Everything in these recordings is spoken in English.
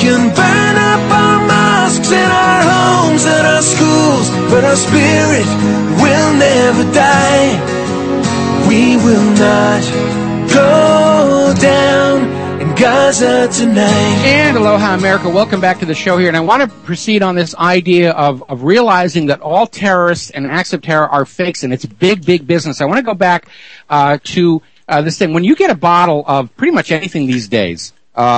can burn up our mosques and our homes and our schools, but our spirit will never die. We will not go down in Gaza tonight. And aloha, America. Welcome back to the show here. And I want to proceed on this idea of realizing that all terrorists and acts of terror are fakes, and it's big, big business. I want to go back to this thing. When you get a bottle of pretty much anything these days,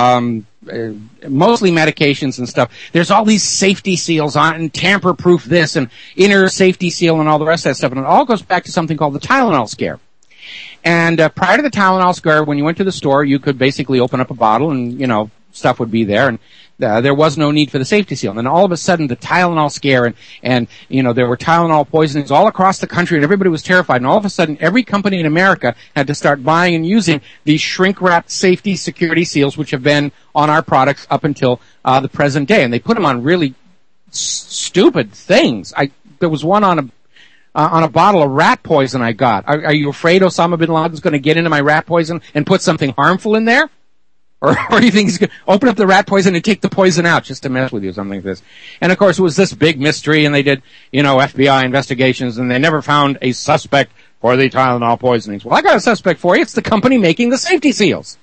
mostly medications and stuff, there's all these safety seals on it, and tamper-proof this, and inner safety seal, and all the rest of that stuff. And it all goes back to something called the Tylenol scare. And prior to the Tylenol scare, when you went to the store, you could basically open up a bottle and, you know, stuff would be there. And there was no need for the safety seal. And then all of a sudden, the Tylenol scare and you know, there were Tylenol poisonings all across the country, and everybody was terrified. And all of a sudden, every company in America had to start buying and using these shrink-wrapped safety security seals, which have been on our products up until the present day. And they put them on really stupid things. There was one on a bottle of rat poison I got. Are you afraid Osama bin Laden's going to get into my rat poison and put something harmful in there? Or do you think he's going to open up the rat poison and take the poison out just to mess with you, something like this? And of course, it was this big mystery, and they did, you know, FBI investigations, and they never found a suspect for the Tylenol poisonings. Well, I got a suspect for you. It's the company making the safety seals.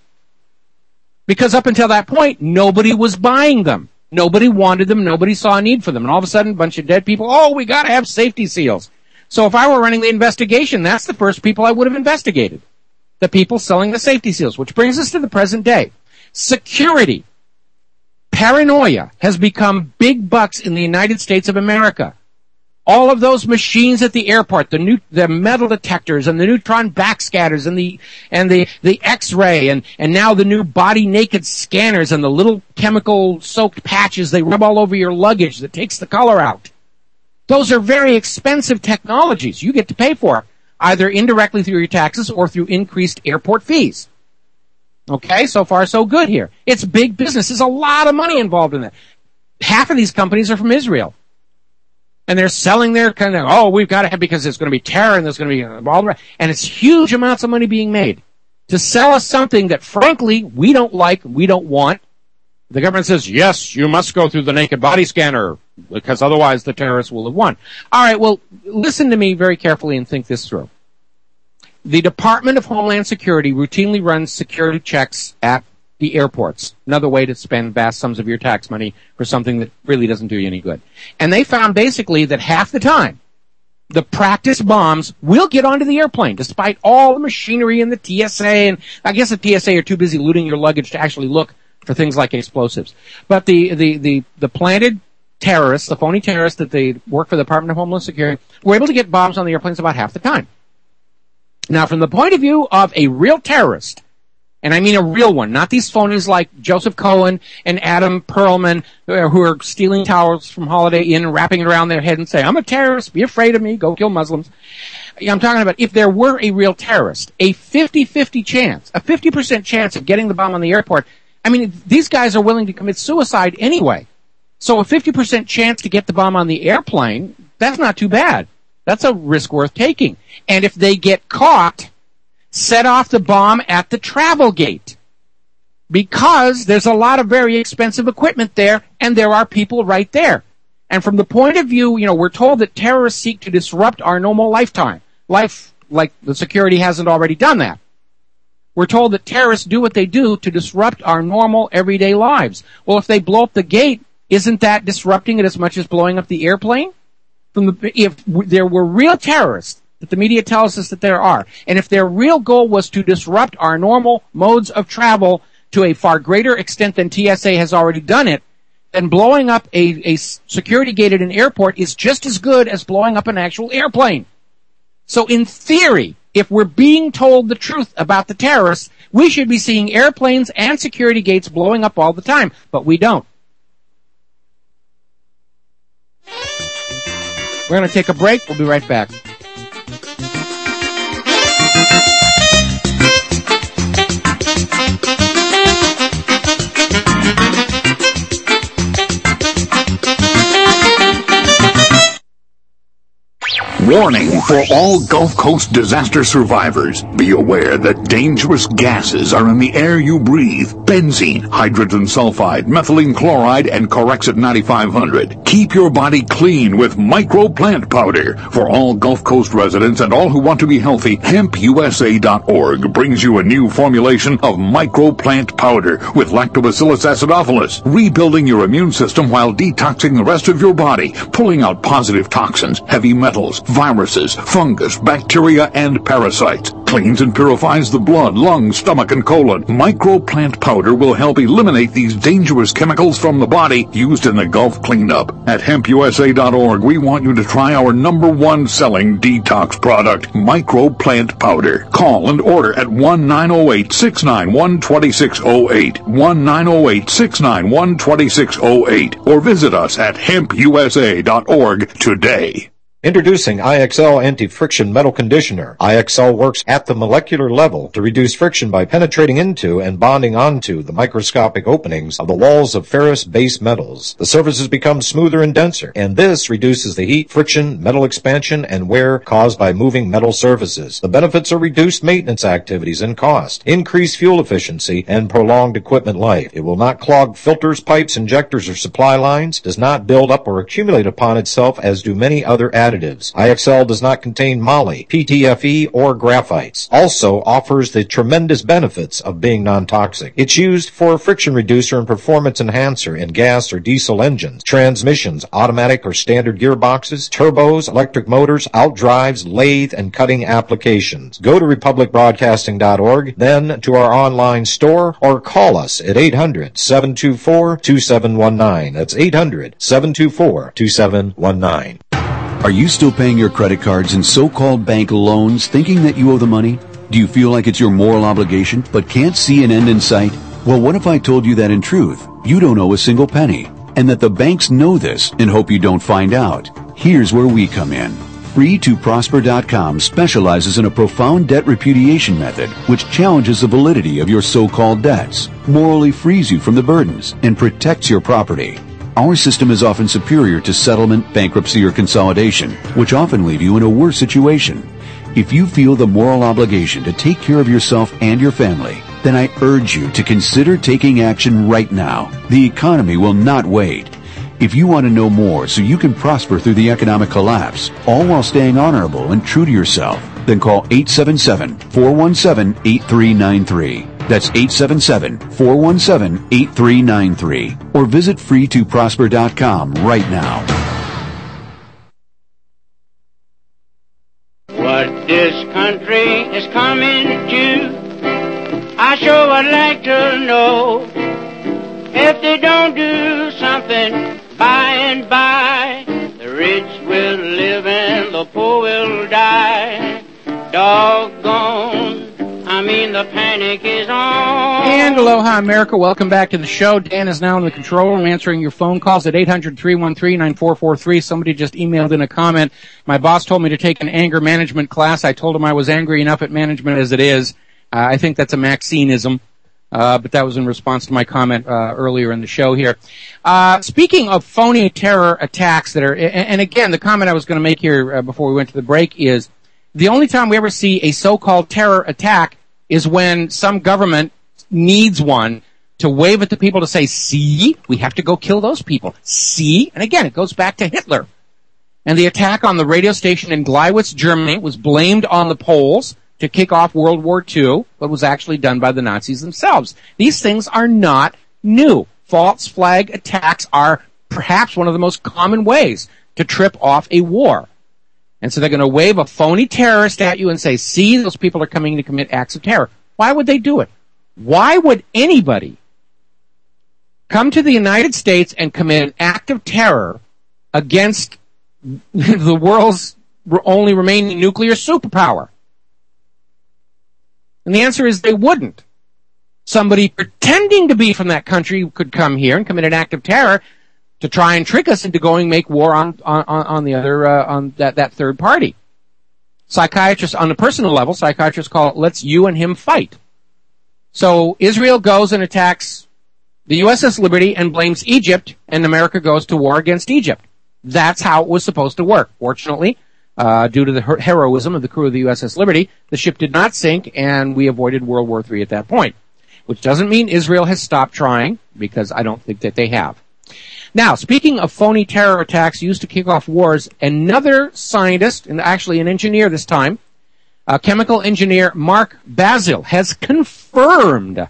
Because up until that point, nobody was buying them. Nobody wanted them. Nobody saw a need for them. And all of a sudden, a bunch of dead people, oh, we got to have safety seals. So if I were running the investigation, that's the first people I would have investigated. The people selling the safety seals, which brings us to the present day. Security. Paranoia has become big bucks in the United States of America. All of those machines at the airport, the metal detectors and the neutron backscatters and the X-ray and now the new body naked scanners and the little chemical soaked patches they rub all over your luggage that takes the color out. Those are very expensive technologies you get to pay for, either indirectly through your taxes or through increased airport fees. Okay, so far so good here. It's big business. There's a lot of money involved in that. Half of these companies are from Israel. And they're selling their kind of, oh, we've got to have, because there's going to be terror and there's going to be all the rest. And it's huge amounts of money being made to sell us something that, frankly, we don't like, we don't want. The government says, yes, you must go through the naked body scanner, because otherwise the terrorists will have won. All right, well, listen to me very carefully and think this through. The Department of Homeland Security routinely runs security checks at the airports. Another way to spend vast sums of your tax money for something that really doesn't do you any good. And they found basically that half the time, the practice bombs will get onto the airplane, despite all the machinery and the TSA. And I guess the TSA are too busy looting your luggage to actually look for things like explosives. But the planted terrorists, the phony terrorists that they work for the Department of Homeland Security, were able to get bombs on the airplanes about half the time. Now, from the point of view of a real terrorist, and I mean a real one, not these phonies like Joseph Cohen and Adam Perlman, who are stealing towels from Holiday Inn and wrapping it around their head and say, I'm a terrorist, be afraid of me, go kill Muslims. I'm talking about if there were a real terrorist, a 50-50 chance, a 50% chance of getting the bomb on the airport. I mean, these guys are willing to commit suicide anyway. So a 50% chance to get the bomb on the airplane, that's not too bad. That's a risk worth taking. And if they get caught, set off the bomb at the travel gate. Because there's a lot of very expensive equipment there, and there are people right there. And from the point of view, you know, we're told that terrorists seek to disrupt our normal life, like the security hasn't already done that. We're told that terrorists do what they do to disrupt our normal everyday lives. Well, if they blow up the gate, isn't that disrupting it as much as blowing up the airplane? If there were real terrorists, that the media tells us that there are, and if their real goal was to disrupt our normal modes of travel to a far greater extent than TSA has already done it, then blowing up a security gate at an airport is just as good as blowing up an actual airplane. So in theory, if we're being told the truth about the terrorists, we should be seeing airplanes and security gates blowing up all the time, but we don't. We're going to take a break. We'll be right back. Warning for all Gulf Coast disaster survivors. Be aware that dangerous gases are in the air you breathe. Benzene, hydrogen sulfide, methylene chloride, and Corexit 9500. Keep your body clean with Micro Plant Powder. For all Gulf Coast residents and all who want to be healthy, HempUSA.org brings you a new formulation of Micro Plant Powder with Lactobacillus acidophilus, rebuilding your immune system while detoxing the rest of your body, pulling out positive toxins, heavy metals, viruses, fungus, bacteria, and parasites. Cleans and purifies the blood, lungs, stomach, and colon. Micro Plant Powder will help eliminate these dangerous chemicals from the body used in the Gulf cleanup. At HempUSA.org, we want you to try our #1 selling detox product, Micro Plant Powder. Call and order at 1-908-691-2608, 1-908-691-2608, or visit us at HempUSA.org today. Introducing IXL Anti-Friction Metal Conditioner. IXL works at the molecular level to reduce friction by penetrating into and bonding onto the microscopic openings of the walls of ferrous base metals. The surfaces become smoother and denser, and this reduces the heat, friction, metal expansion, and wear caused by moving metal surfaces. The benefits are reduced maintenance activities and cost, increased fuel efficiency, and prolonged equipment life. It will not clog filters, pipes, injectors, or supply lines, does not build up or accumulate upon itself as do many other additives. IXL does not contain moly, PTFE, or graphites. Also offers the tremendous benefits of being non-toxic. It's used for a friction reducer and performance enhancer in gas or diesel engines, transmissions, automatic or standard gearboxes, turbos, electric motors, outdrives, lathe, and cutting applications. Go to republicbroadcasting.org, then to our online store, or call us at 800-724-2719. That's 800-724-2719. Are you still paying your credit cards and so-called bank loans thinking that you owe the money? Do you feel like it's your moral obligation but can't see an end in sight? Well, what if I told you that in truth, you don't owe a single penny, and that the banks know this and hope you don't find out? Here's where we come in. Free2Prosper.com specializes in a profound debt repudiation method which challenges the validity of your so-called debts, morally frees you from the burdens, and protects your property. Our system is often superior to settlement, bankruptcy, or consolidation, which often leave you in a worse situation. If you feel the moral obligation to take care of yourself and your family, then I urge you to consider taking action right now. The economy will not wait. If you want to know more so you can prosper through the economic collapse, all while staying honorable and true to yourself, then call 877-417-8393. That's 877-417-8393. Or visit free2prosper.com right now. What this country is coming to, I sure would like to know. If they don't do something by and by, the rich will live and the poor will die. Doggone, the panic is on. And aloha, America. Welcome back to the show. Dan is now in the control room answering your phone calls at 800-313-9443. Somebody just emailed in a comment. My boss told me to take an anger management class. I told him I was angry enough at management as it is. I think that's a Maxineism. But that was in response to my comment earlier in the show here. Speaking of phony terror attacks that are, and again, the comment I was going to make here before we went to the break is the only time we ever see a so-called terror attack is when some government needs one to wave at the people to say, see, we have to go kill those people. See? And again, it goes back to Hitler. And the attack on the radio station in Gleiwitz, Germany was blamed on the Poles to kick off World War II, but was actually done by the Nazis themselves. These things are not new. False flag attacks are perhaps one of the most common ways to trip off a war. And so they're going to wave a phony terrorist at you and say, see, those people are coming to commit acts of terror. Why would they do it? Why would anybody come to the United States and commit an act of terror against the world's only remaining nuclear superpower? And the answer is they wouldn't. Somebody pretending to be from that country could come here and commit an act of terror to try and trick us into going make war on the other, on that third party. Psychiatrists, on a personal level, psychiatrists call it, let's you and him fight. So Israel goes and attacks the USS Liberty and blames Egypt, and America goes to war against Egypt. That's how it was supposed to work. Fortunately, Due to the heroism of the crew of the USS Liberty, the ship did not sink, and we avoided World War III at that point. Which doesn't mean Israel has stopped trying, because I don't think that they have. Now, speaking of phony terror attacks used to kick off wars, another scientist, and actually an engineer this time, chemical engineer Mark Basil, has confirmed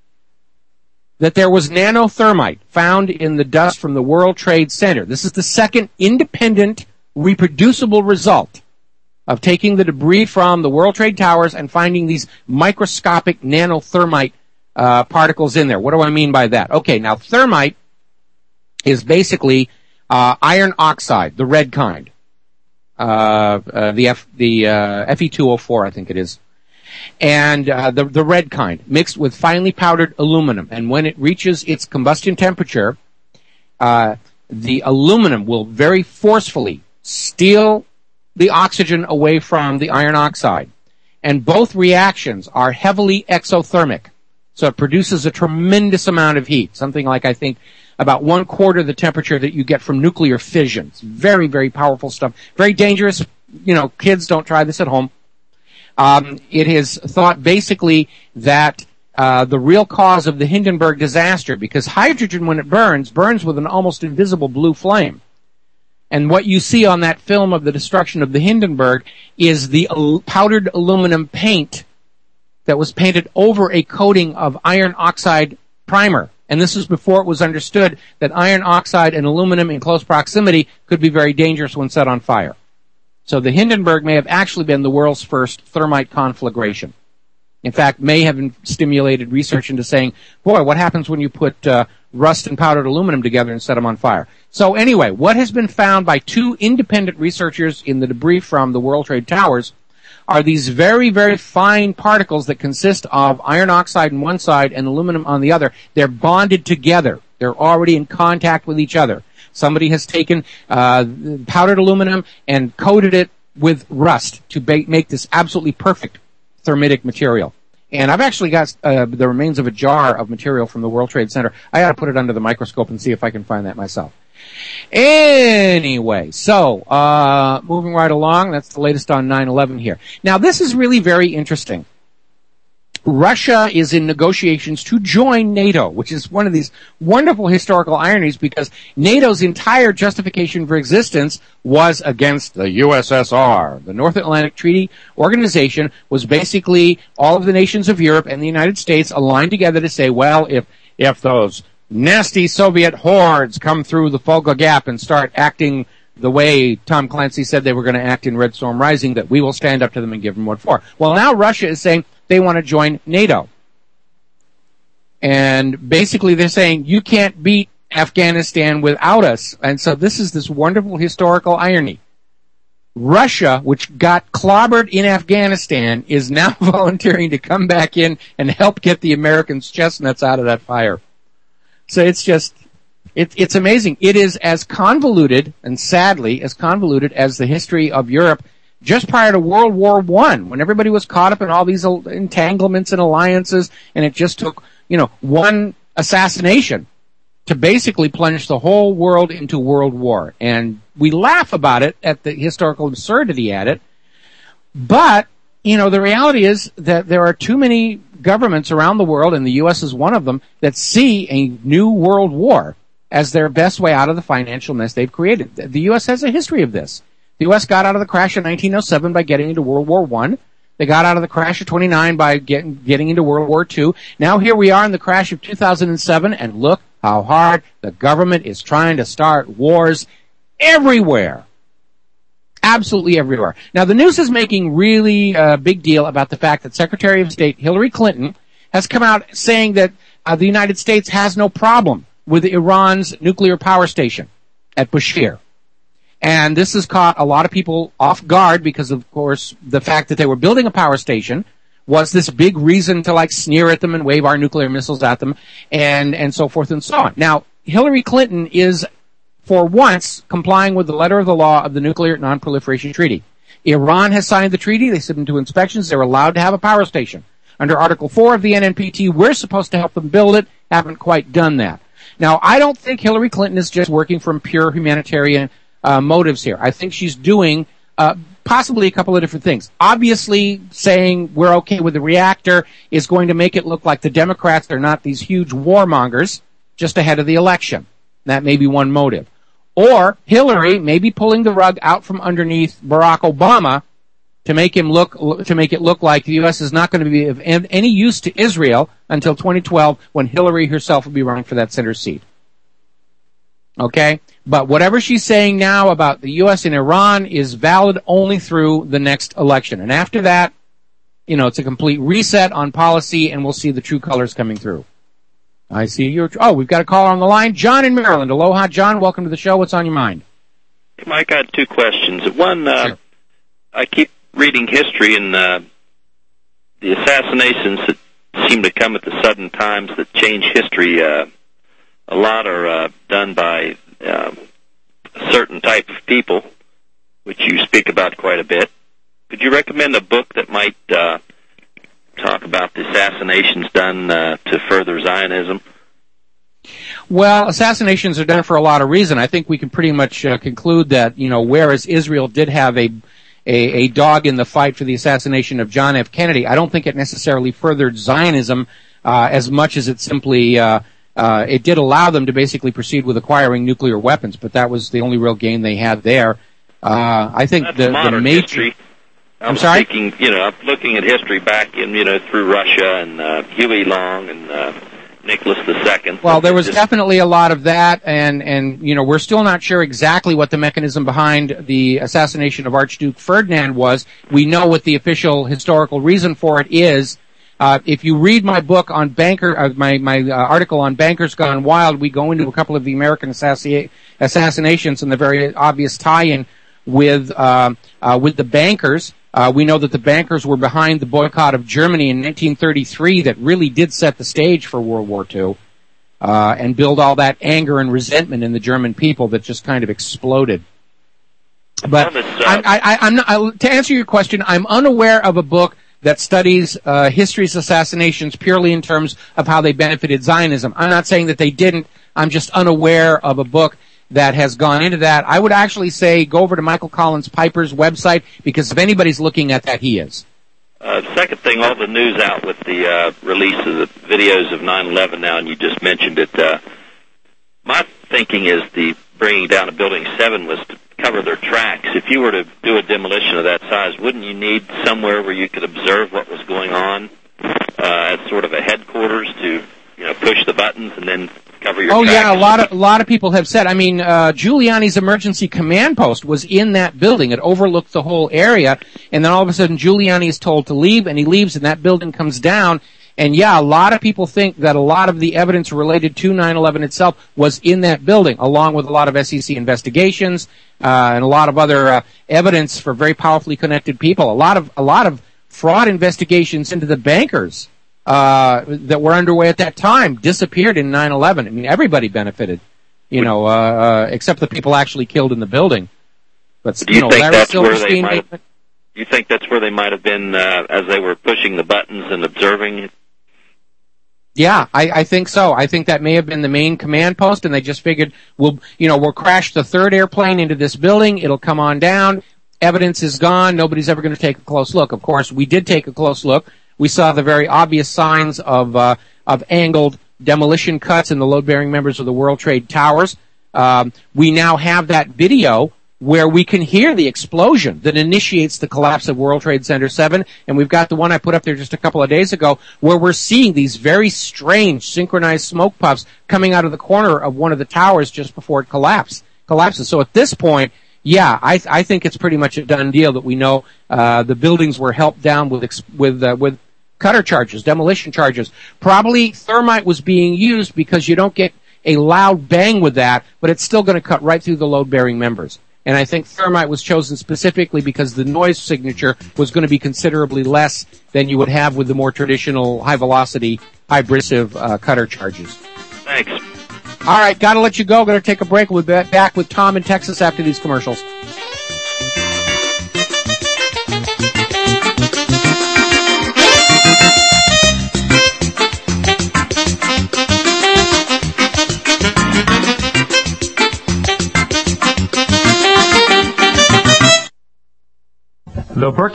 that there was nanothermite found in the dust from the World Trade Center. This is the second independent, reproducible result of taking the debris from the World Trade Towers and finding these microscopic nanothermite particles in there. What do I mean by that? Okay, now thermite is basically iron oxide, the red kind. The Fe2O4, I think it is. And the red kind, mixed with finely powdered aluminum. And when it reaches its combustion temperature, the aluminum will very forcefully steal the oxygen away from the iron oxide. And both reactions are heavily exothermic. So it produces a tremendous amount of heat, something like, I think, about 1/4 the temperature that you get from nuclear fission. It's very, very powerful stuff. Very dangerous. Kids, don't try this at home. It is thought basically that the real cause of the Hindenburg disaster, because hydrogen, when it burns with an almost invisible blue flame. And what you see on that film of the destruction of the Hindenburg is the powdered aluminum paint that was painted over a coating of iron oxide primer. And this was before it was understood that iron oxide and aluminum in close proximity could be very dangerous when set on fire. So the Hindenburg may have actually been the world's first thermite conflagration. In fact, may have stimulated research into saying, boy, what happens when you put rust and powdered aluminum together and set them on fire? So anyway, what has been found by two independent researchers in the debris from the World Trade Towers are these very, very fine particles that consist of iron oxide on one side and aluminum on the other. They're bonded together. They're already in contact with each other. Somebody has taken powdered aluminum and coated it with rust to make this absolutely perfect thermitic material. And I've actually got the remains of a jar of material from the World Trade Center. I ought to put it under the microscope and see if I can find that myself. Anyway, so moving right along, that's the latest on 9/11 here. Now, this is really very interesting. Russia is in negotiations to join NATO, which is one of these wonderful historical ironies, because NATO's entire justification for existence was against the USSR. The North Atlantic Treaty Organization was basically all of the nations of Europe and the United States aligned together to say, well, if those nasty Soviet hordes come through the Volga Gap and start acting the way Tom Clancy said they were going to act in Red Storm Rising, that we will stand up to them and give them what for. Well, now Russia is saying they want to join NATO. And basically they're saying, you can't beat Afghanistan without us. And so this is this wonderful historical irony. Russia, which got clobbered in Afghanistan, is now volunteering to come back in and help get the Americans' chestnuts out of that fire. So it's just, it's amazing. It is as convoluted, and sadly, as convoluted as the history of Europe just prior to World War I, when everybody was caught up in all these entanglements and alliances, and it just took, one assassination to basically plunge the whole world into World War. And we laugh about it, at the historical absurdity at it, but, the reality is that there are too many governments around the world, and the U.S. is one of them, that see a new world war as their best way out of the financial mess they've created. The U.S. has a history of this. The U.S. got out of the crash of 1907 by getting into World War I. They got out of the crash of 29 by getting into World War II. Now here we are in the crash of 2007, and look how hard the government is trying to start wars everywhere. Absolutely everywhere. Now the news is making really a big deal about the fact that Secretary of State Hillary Clinton has come out saying that the United States has no problem with Iran's nuclear power station at Bushehr. And this has caught a lot of people off guard because, of course, the fact that they were building a power station was this big reason to sneer at them and wave our nuclear missiles at them and so forth and so on. Now, Hillary Clinton is, for once, complying with the letter of the law of the Nuclear Non-Proliferation Treaty. Iran has signed the treaty. They submitted to inspections. They're allowed to have a power station. Under Article 4 of the NNPT, we're supposed to help them build it. Haven't quite done that. Now, I don't think Hillary Clinton is just working from pure humanitarian motives here. I think she's doing possibly a couple of different things. Obviously, saying we're okay with the reactor is going to make it look like the Democrats are not these huge warmongers just ahead of the election. That may be one motive. Or Hillary may be pulling the rug out from underneath Barack Obama to make it look like the U.S. is not going to be of any use to Israel until 2012, when Hillary herself will be running for that center seat. Okay? But whatever she's saying now about the U.S. and Iran is valid only through the next election. And after that, it's a complete reset on policy, and we'll see the true colors coming through. I see we've got a caller on the line. John in Maryland. Aloha, John. Welcome to the show. What's on your mind? Hey, Mike, I had two questions. One, sure. I keep reading history, and the assassinations that seem to come at the sudden times that change history, a lot are done by a certain type of people, which you speak about quite a bit. Could you recommend a book that might talk about the assassinations done to further Zionism? Well, assassinations are done for a lot of reasons. I think we can pretty much conclude that, whereas Israel did have a dog in the fight for the assassination of John F. Kennedy, I don't think it necessarily furthered Zionism as much as it simply it did allow them to basically proceed with acquiring nuclear weapons, but that was the only real gain they had there. I think the major history. I'm sorry? I'm looking at history back in, through Russia and Huey Long and Nicholas II. Well, there was definitely a lot of that, and we're still not sure exactly what the mechanism behind the assassination of Archduke Ferdinand was. We know what the official historical reason for it is. If you read my book on my article on Bankers Gone Wild, we go into a couple of the American assassinations and the very obvious tie-in with the bankers. We know that the bankers were behind the boycott of Germany in 1933 that really did set the stage for World War II, and build all that anger and resentment in the German people that just kind of exploded. But to answer your question, I'm unaware of a book that studies history's assassinations purely in terms of how they benefited Zionism. I'm not saying that they didn't. I'm just unaware of a book that has gone into that. I would actually say go over to Michael Collins Piper's website, because if anybody's looking at that, he is. Second thing, all the news out with the release of the videos of 9/11 now, and you just mentioned it. My thinking is the bringing down of Building 7 was to cover their tracks. If you were to do a demolition of that size, wouldn't you need somewhere where you could observe what was going on as sort of a headquarters to push the buttons and then cover your tracks? Yeah, a lot of people have said. I mean, Giuliani's emergency command post was in that building. It overlooked the whole area, and then all of a sudden Giuliani is told to leave, and he leaves, and that building comes down. And a lot of people think that a lot of the evidence related to 9/11 itself was in that building, along with a lot of SEC investigations and a lot of other evidence for very powerfully connected people. A lot of fraud investigations into the bankers that were underway at that time disappeared in 9/11. I mean, everybody benefited, except the people actually killed in the building. But do you think you think that's where they might have been as they were pushing the buttons and observing? Yeah, I think so. I think that may have been the main command post, and they just figured we'll crash the third airplane into this building. It'll come on down. Evidence is gone. Nobody's ever going to take a close look. Of course, we did take a close look. We saw the very obvious signs of angled demolition cuts in the load-bearing members of the World Trade Towers. We now have that video where we can hear the explosion that initiates the collapse of World Trade Center 7, and we've got the one I put up there just a couple of days ago where we're seeing these very strange synchronized smoke puffs coming out of the corner of one of the towers just before it collapses. So at this point, I think it's pretty much a done deal that we know the buildings were helped down with cutter charges, demolition charges. Probably thermite was being used because you don't get a loud bang with that, but it's still going to cut right through the load-bearing members. And I think thermite was chosen specifically because the noise signature was going to be considerably less than you would have with the more traditional high-velocity, high-abrasive cutter charges. Thanks. All right, got to let you go. Going to take a break. We'll be back with Tom in Texas after these commercials.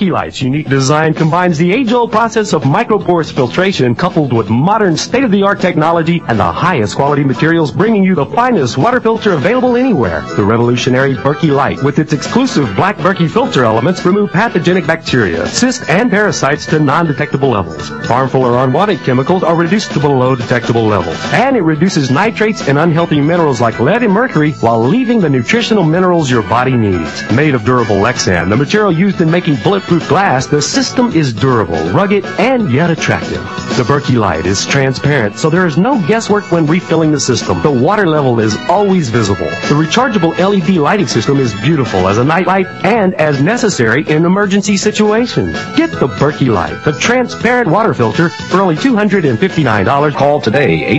Berkey Light's unique design combines the age-old process of microporous filtration coupled with modern state-of-the-art technology and the highest quality materials, bringing you the finest water filter available anywhere. The revolutionary Berkey Light, with its exclusive black Berkey filter elements, remove pathogenic bacteria, cysts, and parasites to non-detectable levels. Harmful or unwanted chemicals are reduced to below detectable levels. And it reduces nitrates and unhealthy minerals like lead and mercury while leaving the nutritional minerals your body needs. Made of durable Lexan, the material used in making bulletproof glass, the system is durable, rugged, and yet attractive. The Berkey Light is transparent, so there is no guesswork when refilling the system. The water level is always visible. The rechargeable LED lighting system is beautiful as a night light and as necessary in emergency situations. Get the Berkey Light, the transparent water filter, for only $259. Call today,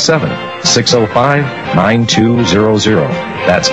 877-605-9200. That's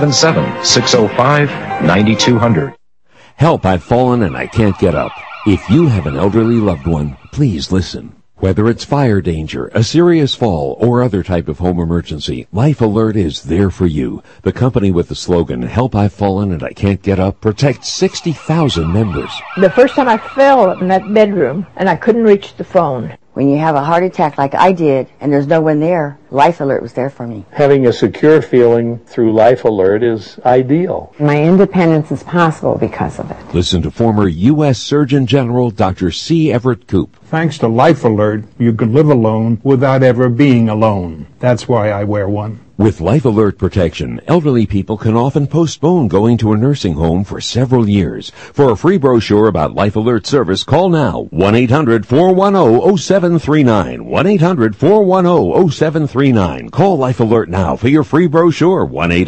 877-605-9200. Help, I've fallen and I can't get up. If you have an elderly loved one, please listen. Whether it's fire danger, a serious fall, or other type of home emergency, Life Alert is there for you. The company with the slogan, Help, I've Fallen and I Can't Get Up, protects 60,000 members. The first time I fell in that bedroom and I couldn't reach the phone. When you have a heart attack like I did and there's no one there, Life Alert was there for me. Having a secure feeling through Life Alert is ideal. My independence is possible because of it. Listen to former U.S. Surgeon General Dr. C. Everett Koop. Thanks to Life Alert, you can live alone without ever being alone. That's why I wear one. With Life Alert protection, elderly people can often postpone going to a nursing home for several years. For a free brochure about Life Alert service, call now 1-800-410-0739. 1-800-410-0739. Call Life Alert now for your free brochure.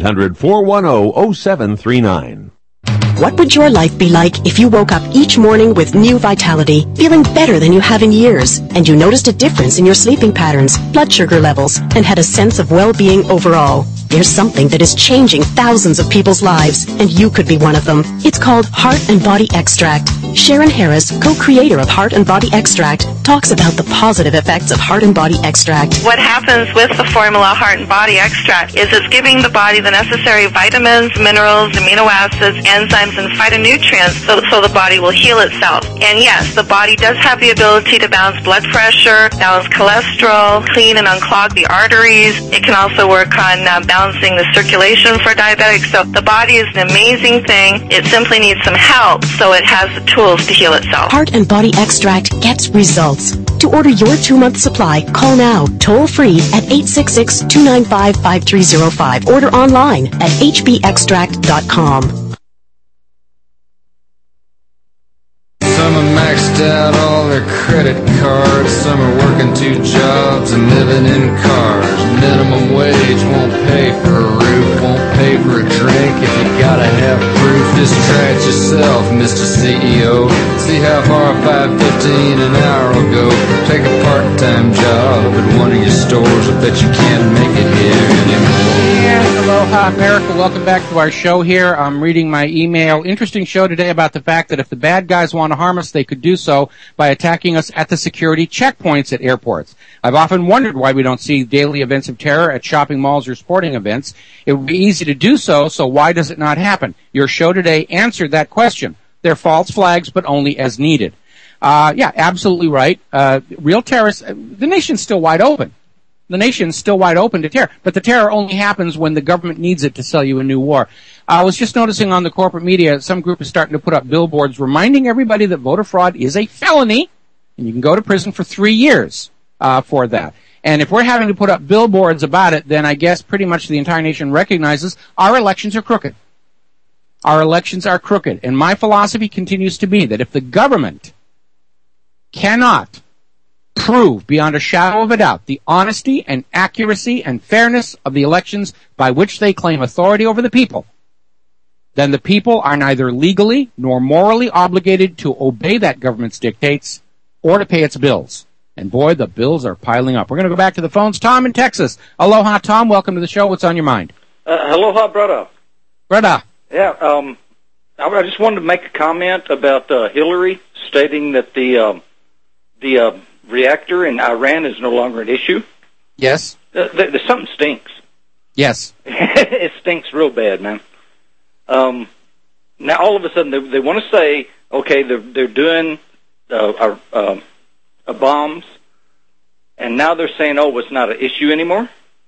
1-800-410-0739. What would your life be like if you woke up each morning with new vitality, feeling better than you have in years, and you noticed a difference in your sleeping patterns, blood sugar levels, and had a sense of well-being overall? There's something that is changing thousands of people's lives, and you could be one of them. It's called Heart and Body Extract. Sharon Harris, co-creator of Heart and Body Extract, talks about the positive effects of Heart and Body Extract. What happens with the formula Heart and Body Extract is it's giving the body the necessary vitamins, minerals, amino acids, enzymes, and phytonutrients so the body will heal itself. And yes, the body does have the ability to balance blood pressure, balance cholesterol, clean and unclog the arteries. It can also work on balancing the circulation for diabetics. So the body is an amazing thing. It simply needs some help, so it has the tools to heal itself. Heart and Body Extract gets results. To order your 2-month supply, call now, toll free at 866-295-5305. Order online at hbextract.com. Some are maxed out all their credit cards. Some are working 2 jobs and living in cars. Minimum wage won't pay for a roof, won't pay for a drink. If you gotta have proof, just try it yourself, Mr. CEO. See how far 5.15 an hour will go. Take a part-time job at one of your stores. I bet you can't make it here anymore. And aloha, America. Welcome back to our show here. I'm reading my email. Interesting show today about the fact that if the bad guys want to harm us, they could do so by attacking us at the security checkpoints at airports. I've often wondered why we don't see daily events of terror at shopping malls or sporting events. It would be easy to do so why does it not happen? Your show today answered that question. They're false flags, but only as needed. Yeah, absolutely right. Real terrorists, the nation's still wide open. The nation's still wide open to terror, but the terror only happens when the government needs it to sell you a new war. I was just noticing on the corporate media, some group is starting to put up billboards reminding everybody that voter fraud is a felony, and you can go to prison for 3 years for that. And if we're having to put up billboards about it, then I guess pretty much the entire nation recognizes our elections are crooked. Our elections are crooked. And my philosophy continues to be that if the government cannot prove beyond a shadow of a doubt the honesty and accuracy and fairness of the elections by which they claim authority over the people, then the people are neither legally nor morally obligated to obey that government's dictates or to pay its bills. And boy, the bills are piling up. We're going to go back to the phones. Tom in Texas. Aloha, Tom. Welcome to the show. What's on your mind? Aloha, brother. Brother. Yeah, I just wanted to make a comment about Hillary stating that the reactor in Iran is no longer an issue. Yes. Something stinks. Yes. It stinks real bad, man. Now, all of a sudden, they want to say Okay, they're doing bombs, and now they're saying, oh, it's not an issue anymore?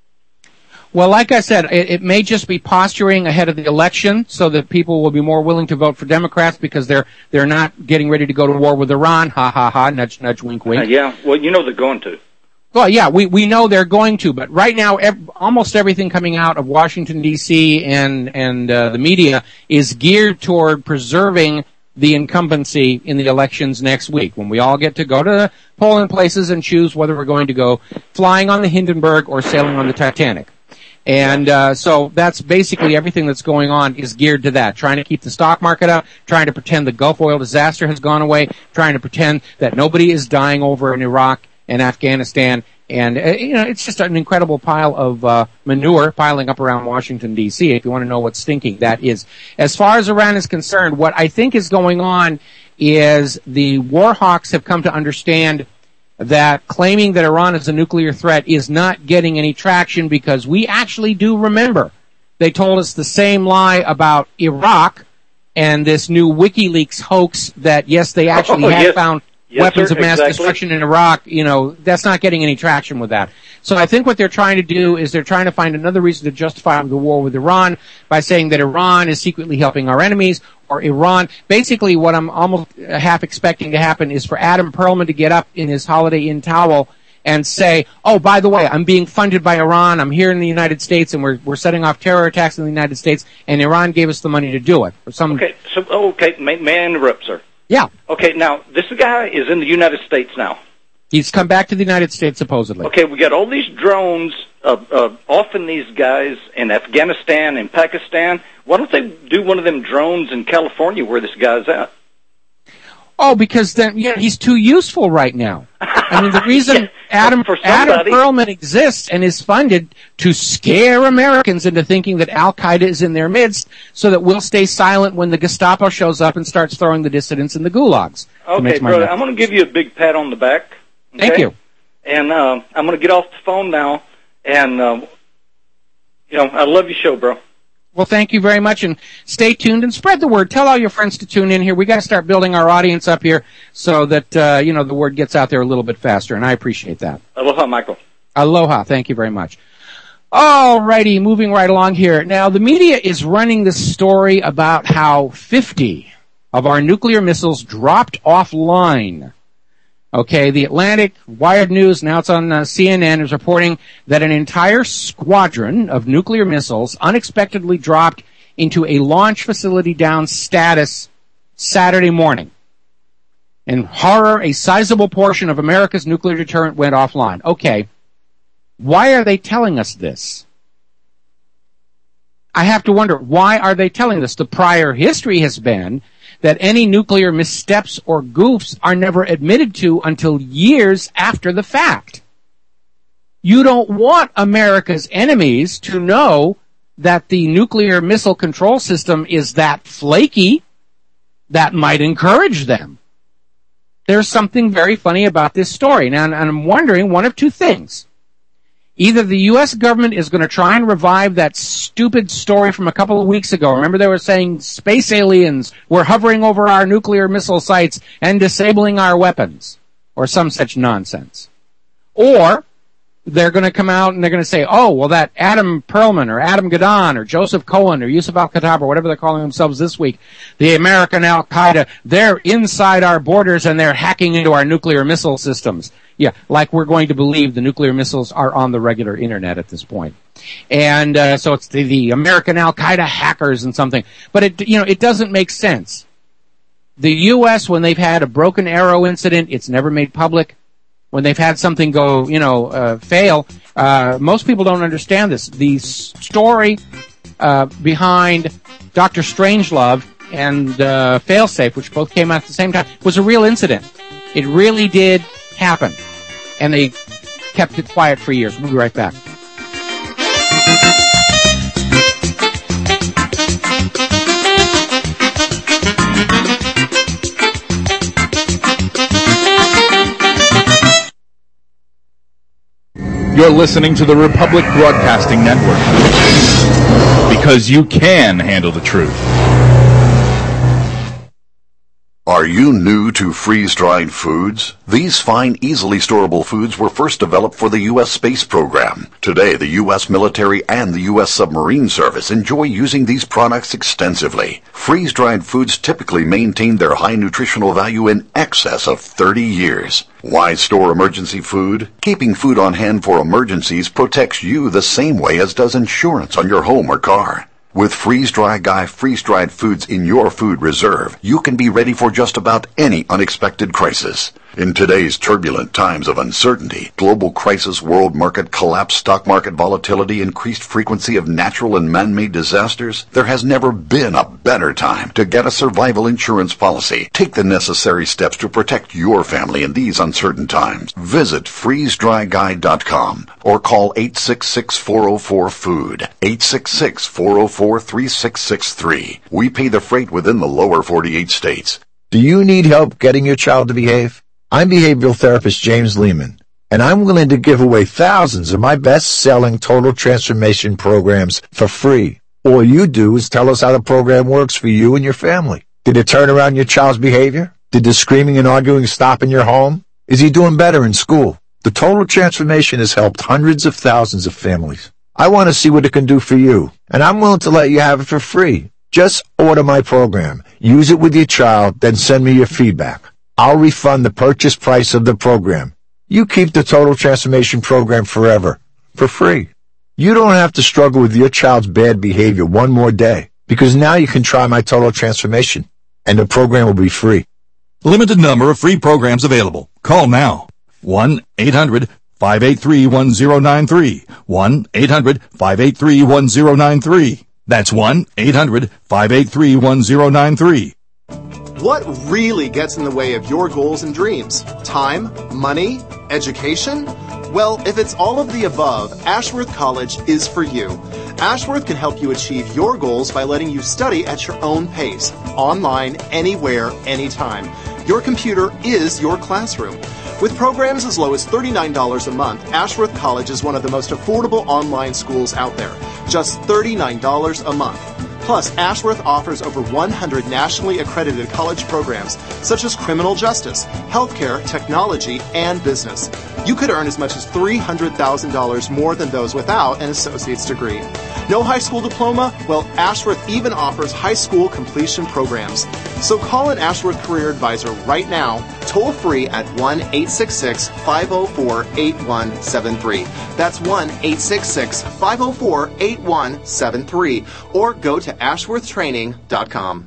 Well, like I said, it may just be posturing ahead of the election so that people will be more willing to vote for Democrats because they're not getting ready to go to war with Iran. Ha, ha, ha, nudge, nudge, wink, wink. Yeah, well, you know they're going to. Well, yeah, we know they're going to, but right now, almost everything coming out of Washington, D.C. and the media is geared toward preserving the incumbency in the elections next week, when we all get to go to polling places and choose whether we're going to go flying on the Hindenburg or sailing on the Titanic. And so that's basically everything that's going on is geared to that, trying to keep the stock market up, trying to pretend the Gulf oil disaster has gone away, trying to pretend that nobody is dying over in Iraq and Afghanistan. And, it's just an incredible pile of manure piling up around Washington, D.C., if you want to know what's stinking, that is. As far as Iran is concerned, what I think is going on is the war hawks have come to understand that claiming that Iran is a nuclear threat is not getting any traction, because we actually do remember they told us the same lie about Iraq and this new WikiLeaks hoax that, yes, they actually have found weapons of mass destruction in Iraq. That's not getting any traction with that. So I think what they're trying to do is they're trying to find another reason to justify the war with Iran by saying that Iran is secretly helping our enemies, or Iran. Basically, what I'm almost half expecting to happen is for Adam Perlman to get up in his Holiday Inn towel and say, oh, by the way, I'm being funded by Iran, I'm here in the United States, and we're setting off terror attacks in the United States, and Iran gave us the money to do it. Okay, may I interrupt, sir? Yeah. Okay, now, this guy is in the United States now. He's come back to the United States, supposedly. Okay, we got all these drones off in these guys in Afghanistan and Pakistan. Why don't they do one of them drones in California where this guy's at? Oh, because then he's too useful right now. I mean, the reason Adam Perlman exists and is funded to scare Americans into thinking that Al-Qaeda is in their midst so that we'll stay silent when the Gestapo shows up and starts throwing the dissidents in the gulags. Okay, brother, I'm going to give you a big pat on the back. Okay? Thank you. And I'm going to get off the phone now. And, I love your show, bro. Well, thank you very much, and stay tuned and spread the word. Tell all your friends to tune in here. We got to start building our audience up here so that the word gets out there a little bit faster, and I appreciate that. Aloha, Michael. Aloha. Thank you very much. All righty, moving right along here. Now, the media is running this story about how 50 of our nuclear missiles dropped offline. Okay, the Atlantic, Wired News, now it's on CNN, is reporting that an entire squadron of nuclear missiles unexpectedly dropped into a launch facility down status Saturday morning. In horror, a sizable portion of America's nuclear deterrent went offline. Okay, why are they telling us this? I have to wonder, why are they telling this? The prior history has been that any nuclear missteps or goofs are never admitted to until years after the fact. You don't want America's enemies to know that the nuclear missile control system is that flaky. That might encourage them. There's something very funny about this story. Now, and I'm wondering one of two things. Either the U.S. government is going to try and revive that stupid story from a couple of weeks ago. Remember, they were saying space aliens were hovering over our nuclear missile sites and disabling our weapons, or some such nonsense. Or they're going to come out and they're going to say, oh, well, that Adam Perlman or Adam Gadon or Joseph Cohen or Yusuf al-Khattab or whatever they're calling themselves this week, the American Al-Qaeda, they're inside our borders and they're hacking into our nuclear missile systems. Yeah, like we're going to believe the nuclear missiles are on the regular internet at this point. And so it's the American Al-Qaeda hackers and something. But it doesn't make sense. The U.S., when they've had a Broken Arrow incident, it's never made public. When they've had something go, fail, most people don't understand this. The story behind Dr. Strangelove and Failsafe, which both came out at the same time, was a real incident. It really did happen. And they kept it quiet for years. We'll be right back. You're listening to the Republic Broadcasting Network, because you can handle the truth. Are you new to freeze-dried foods? These fine, easily storable foods were first developed for the U.S. space program. Today, the U.S. military and the U.S. submarine service enjoy using these products extensively. Freeze-dried foods typically maintain their high nutritional value in excess of 30 years. Why store emergency food? Keeping food on hand for emergencies protects you the same way as does insurance on your home or car. With Freeze-Dry Guy freeze-dried foods in your food reserve, you can be ready for just about any unexpected crisis. In today's turbulent times of uncertainty, global crisis, world market collapse, stock market volatility, increased frequency of natural and man-made disasters, there has never been a better time to get a survival insurance policy. Take the necessary steps to protect your family in these uncertain times. Visit freezedryguy.com or call 866-404-FOOD, 866-404-3663. We pay the freight within the lower 48 states. Do you need help getting your child to behave? I'm behavioral therapist James Lehman, and I'm willing to give away thousands of my best-selling total transformation programs for free. All you do is tell us how the program works for you and your family. Did it turn around your child's behavior? Did the screaming and arguing stop in your home? Is he doing better in school? The total transformation has helped hundreds of thousands of families. I want to see what it can do for you, and I'm willing to let you have it for free. Just order my program, use it with your child, then send me your feedback. I'll refund the purchase price of the program. You keep the Total Transformation Program forever, for free. You don't have to struggle with your child's bad behavior one more day, because now you can try my Total Transformation, and the program will be free. Limited number of free programs available. Call now. 1-800-583-1093. 1-800-583-1093. That's 1-800-583-1093. What really gets in the way of your goals and dreams? Time? Money? Education? Well, if it's all of the above, Ashworth College is for you. Ashworth can help you achieve your goals by letting you study at your own pace, online, anywhere, anytime. Your computer is your classroom. With programs as low as $39 a month, Ashworth College is one of the most affordable online schools out there. Just $39 a month. Plus, Ashworth offers over 100 nationally accredited college programs, such as criminal justice, healthcare, technology, and business. You could earn as much as $300,000 more than those without an associate's degree. No high school diploma? Well, Ashworth even offers high school completion programs. So call an Ashworth Career Advisor right now, toll free at 1-866-504-8173. That's 1-866-504-8173. Or go to ashworthtraining.com.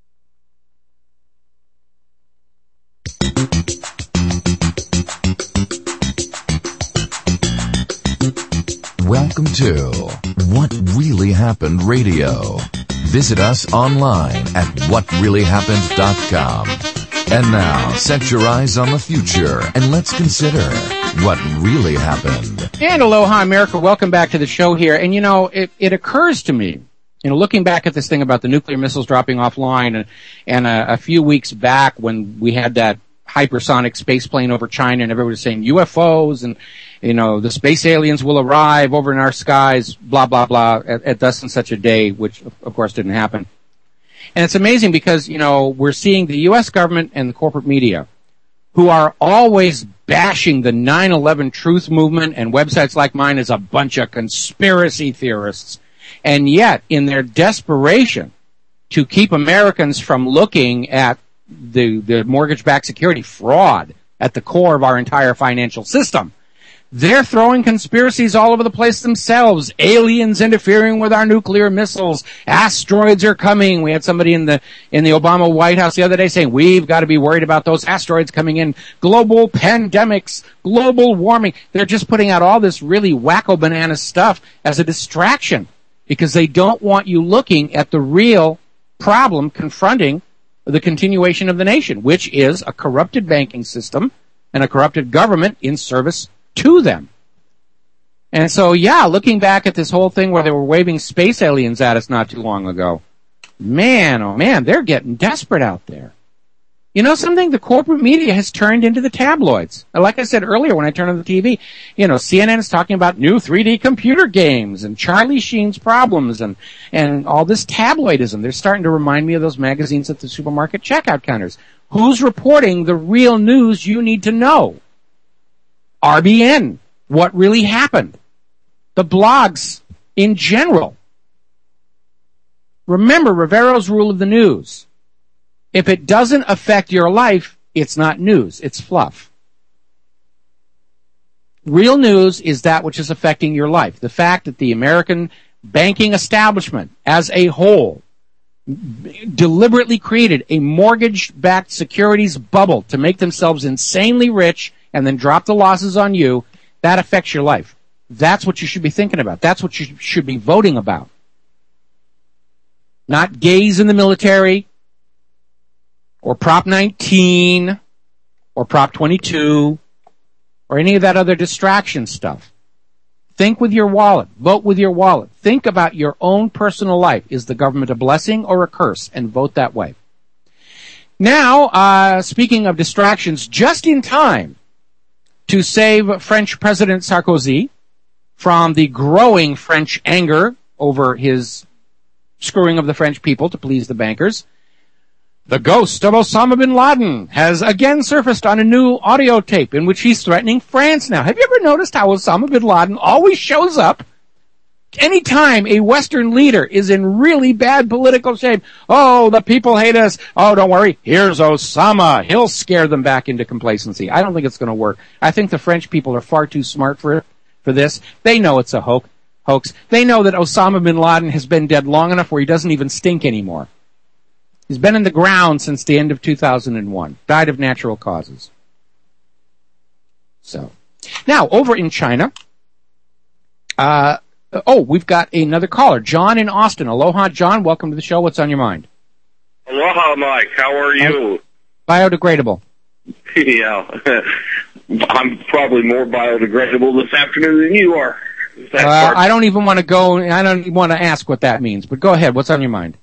Welcome to What Really Happened Radio. Visit us online at whatreallyhappened.com. And now, set your eyes on the future and let's consider what really happened. And aloha, America. Welcome back to the show here. And, you know, it occurs to me, you know, looking back at this thing about the nuclear missiles dropping offline and a few weeks back when we had that hypersonic space plane over China and everybody was saying UFOs and, you know, the space aliens will arrive over in our skies, blah, blah, blah, at thus and such a day, which, of course, didn't happen. And it's amazing because, you know, we're seeing the U.S. government and the corporate media who are always bashing the 9/11 truth movement and websites like mine as a bunch of conspiracy theorists. And yet, in their desperation to keep Americans from looking at the mortgage-backed security fraud at the core of our entire financial system, they're throwing conspiracies all over the place themselves. Aliens interfering with our nuclear missiles. Asteroids are coming. We had somebody in the Obama White House the other day saying we've got to be worried about those asteroids coming in. Global pandemics, global warming. They're just putting out all this really wacko banana stuff as a distraction because they don't want you looking at the real problem confronting the continuation of the nation, which is a corrupted banking system and a corrupted government in service to them. And so, yeah, looking back at this whole thing where they were waving space aliens at us not too long ago, man, oh man, they're getting desperate out there. You know something? The corporate media has turned into the tabloids. Like I said earlier when I turned on the TV, you know, CNN is talking about new 3D computer games and Charlie Sheen's problems and all this tabloidism. They're starting to remind me of those magazines at the supermarket checkout counters. Who's reporting the real news you need to know? RBN. What really happened? The blogs in general. Remember Rivero's rule of the news. If it doesn't affect your life, it's not news. It's fluff. Real news is that which is affecting your life. The fact that the American banking establishment as a whole deliberately created a mortgage-backed securities bubble to make themselves insanely rich and then drop the losses on you, that affects your life. That's what you should be thinking about. That's what you should be voting about. Not gays in the military, or Prop 19, or Prop 22, or any of that other distraction stuff. Think with your wallet. Vote with your wallet. Think about your own personal life. Is the government a blessing or a curse? And vote that way. Now, speaking of distractions, just in time to save French President Sarkozy from the growing French anger over his screwing of the French people to please the bankers, the ghost of Osama bin Laden has again surfaced on a new audio tape in which he's threatening France now. Have you ever noticed how Osama bin Laden always shows up anytime a Western leader is in really bad political shape? Oh, the people hate us. Oh, don't worry. Here's Osama. He'll scare them back into complacency. I don't think it's going to work. I think the French people are far too smart for this. They know it's a hoax. They know that Osama bin Laden has been dead long enough where he doesn't even stink anymore. He's been in the ground since the end of 2001. Died of natural causes. So, now, over in China, we've got another caller. John in Austin. Aloha, John. Welcome to the show. What's on your mind? Aloha, Mike. How are you? Biodegradable. Yeah. I'm probably more biodegradable this afternoon than you are. I don't even want to go, I don't even want to ask what that means, but go ahead. What's on your mind?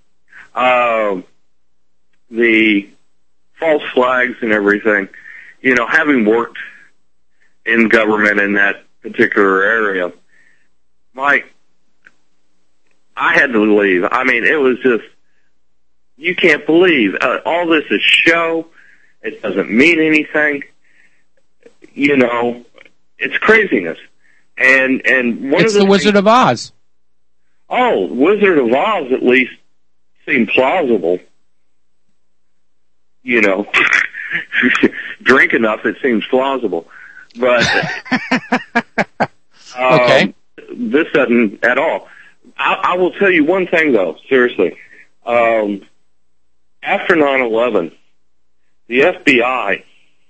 The false flags and everything, having worked in government in that particular area, Mike, I had to leave. I mean, it was just, you can't believe, all this is show. It doesn't mean anything. It's craziness. And it's the Wizard of Oz. Oh, Wizard of Oz at least seemed plausible. Drink enough, it seems plausible. But okay, this doesn't at all. I will tell you one thing, though, seriously. After 9/11, the FBI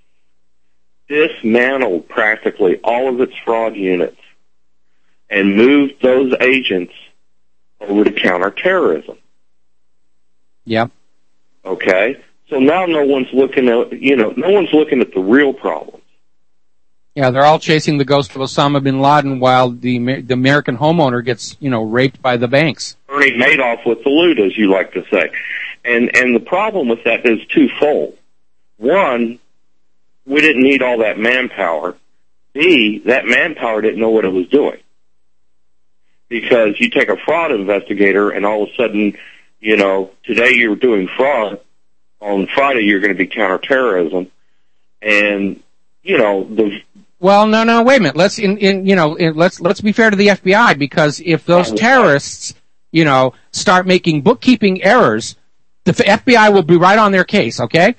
dismantled practically all of its fraud units and moved those agents over to counterterrorism. Yep. Okay? So now no one's looking at, no one's looking at the real problems. Yeah, they're all chasing the ghost of Osama bin Laden while the American homeowner gets, raped by the banks. Bernie Madoff with the loot, as you like to say. And the problem with that is twofold. One, we didn't need all that manpower. B, that manpower didn't know what it was doing. Because you take a fraud investigator and all of a sudden, today you're doing fraud. On Friday you're going to be counterterrorism. And, Well, no, wait a minute. Let's be fair to the FBI, because if those terrorists, start making bookkeeping errors, the FBI will be right on their case, okay?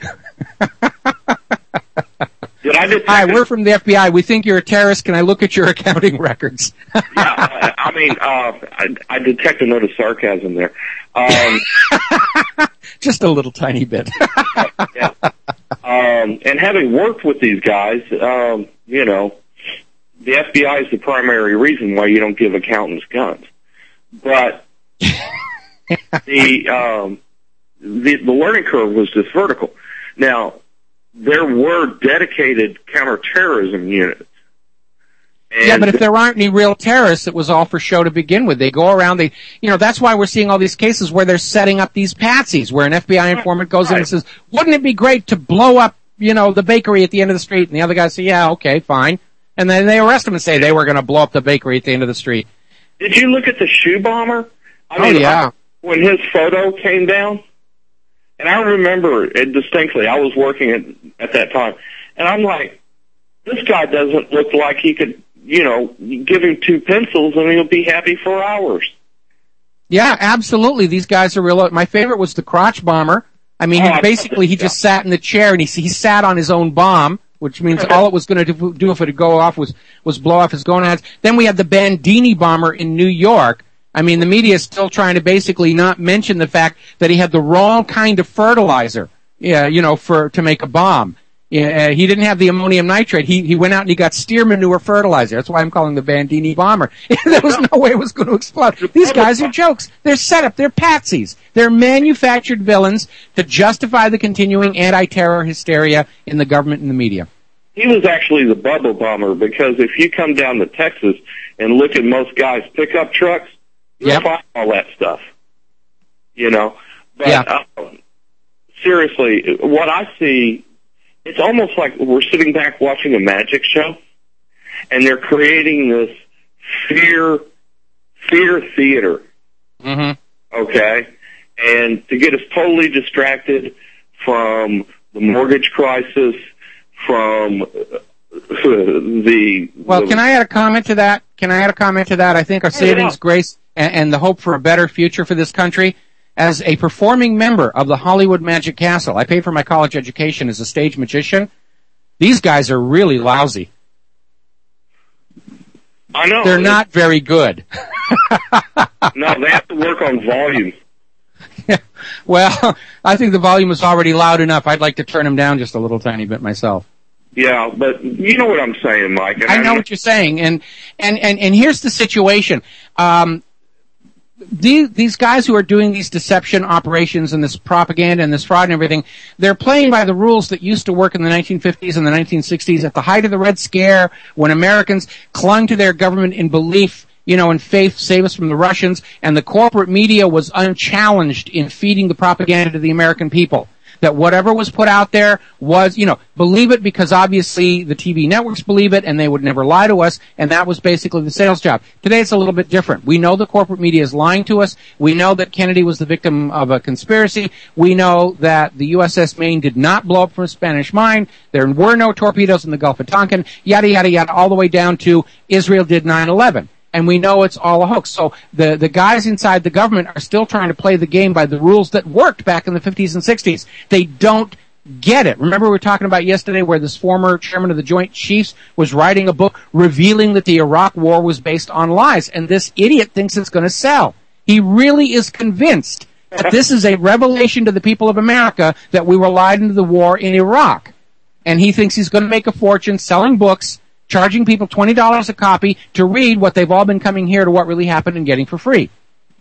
Hi, we're from the FBI. We think you're a terrorist. Can I look at your accounting records? Yeah, I detect a note of sarcasm there. Just a little tiny bit. Yeah. And having worked with these guys, the FBI is the primary reason why you don't give accountants guns. But the learning curve was just vertical. Now, there were dedicated counterterrorism units. Yeah, but if there aren't any real terrorists, it was all for show to begin with. They go around, that's why we're seeing all these cases where they're setting up these patsies, where an FBI informant goes in and says, wouldn't it be great to blow up, the bakery at the end of the street? And the other guys say, yeah, okay, fine. And then they arrest them and say they were going to blow up the bakery at the end of the street. Did you look at the shoe bomber? Yeah. When his photo came down, And I remember it distinctly. I was working at that time. And I'm like, this guy doesn't look like he could, give him 2 pencils and he'll be happy for hours. Yeah, absolutely. These guys are real. My favorite was the crotch bomber. I mean, he just sat in the chair and he sat on his own bomb, which means all it was going to do if it would go off was blow off his gonads. Then we had the Bandini bomber in New York. I mean, the media is still trying to basically not mention the fact that he had the wrong kind of fertilizer, to make a bomb. Yeah, he didn't have the ammonium nitrate. He went out and he got steer manure fertilizer. That's why I'm calling the Bandini bomber. There was no way it was going to explode. These guys are jokes. They're set up. They're patsies. They're manufactured villains to justify the continuing anti-terror hysteria in the government and the media. He was actually the bubble bomber, because if you come down to Texas and look at most guys' pickup trucks, you'll find all that stuff. But seriously, what I see, it's almost like we're sitting back watching a magic show, and they're creating this fear theater. Mm-hmm. Okay? And to get us totally distracted from the mortgage crisis, from Can I add a comment to that? I think our savings grace and the hope for a better future for this country, as a performing member of the Hollywood Magic Castle, I paid for my college education as a stage magician. These guys are really lousy. I know. They're not very good. No, they have to work on volume. Well, I think the volume is already loud enough. I'd like to turn them down just a little tiny bit myself. Yeah, but you know what I'm saying, Mike. And I know what you're saying, and here's the situation. These guys who are doing these deception operations and this propaganda and this fraud and everything, they're playing by the rules that used to work in the 1950s and the 1960s at the height of the Red Scare, when Americans clung to their government in belief, in faith, save us from the Russians, and the corporate media was unchallenged in feeding the propaganda to the American people. That whatever was put out there was, believe it, because obviously the TV networks believe it and they would never lie to us, and that was basically the sales job. Today it's a little bit different. We know the corporate media is lying to us. We know that Kennedy was the victim of a conspiracy. We know that the USS Maine did not blow up from a Spanish mine. There were no torpedoes in the Gulf of Tonkin, yada, yada, yada, all the way down to Israel did 9/11. And we know it's all a hoax. So the guys inside the government are still trying to play the game by the rules that worked back in the 50s and 60s. They don't get it. Remember we were talking about yesterday where this former chairman of the Joint Chiefs was writing a book revealing that the Iraq War was based on lies, and this idiot thinks it's going to sell. He really is convinced that this is a revelation to the people of America that we were lied into the war in Iraq. And he thinks he's going to make a fortune selling books, charging people $20 a copy to read what they've all been coming here to What Really Happened and getting for free.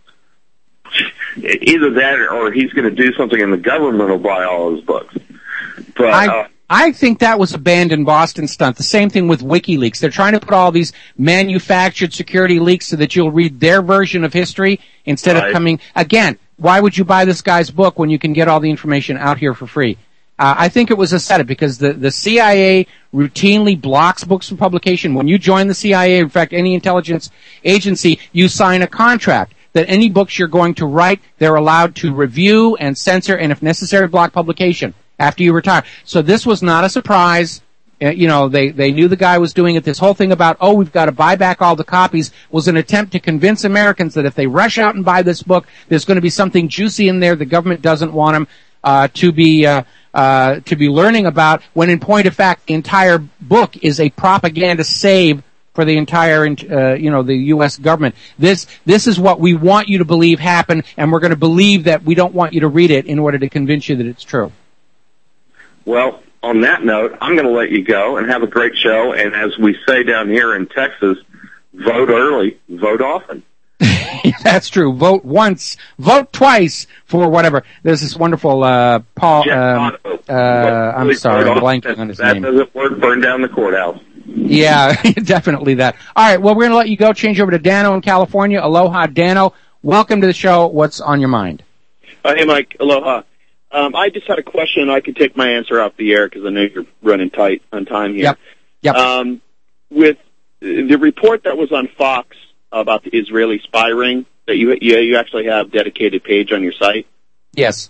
Either that or he's going to do something and the government will buy all his books. But I think that was a abandoned Boston stunt. The same thing with WikiLeaks. They're trying to put all these manufactured security leaks so that you'll read their version of history instead of coming... Again, why would you buy this guy's book when you can get all the information out here for free? I think it was a setup because the CIA routinely blocks books from publication. When you join the CIA, in fact, any intelligence agency, you sign a contract that any books you're going to write, they're allowed to review and censor and, if necessary, block publication after you retire. So this was not a surprise. They knew the guy was doing it. This whole thing about, we've got to buy back all the copies was an attempt to convince Americans that if they rush out and buy this book, there's going to be something juicy in there the government doesn't want them to be learning about, when in point of fact the entire book is a propaganda save for the entire the U.S. government. This is what we want you to believe happened, and we're going to believe that we don't want you to read it in order to convince you that it's true. Well, on that note, I'm going to let you go and have a great show, and as we say down here in Texas, vote early, vote often. That's true. Vote once, vote twice for whatever. There's this wonderful Paul. I'm sorry, I'm blanking on his name. That doesn't work. Burn down the courthouse. Yeah, definitely that. All right. Well, we're going to let you go. Change over to Dano in California. Aloha, Dano. Welcome to the show. What's on your mind? Hey, Mike. Aloha. I just had a question. I could take my answer off the air because I know you're running tight on time here. Yep. With the report that was on Fox about the Israeli spy ring that you actually have dedicated page on your site. Yes.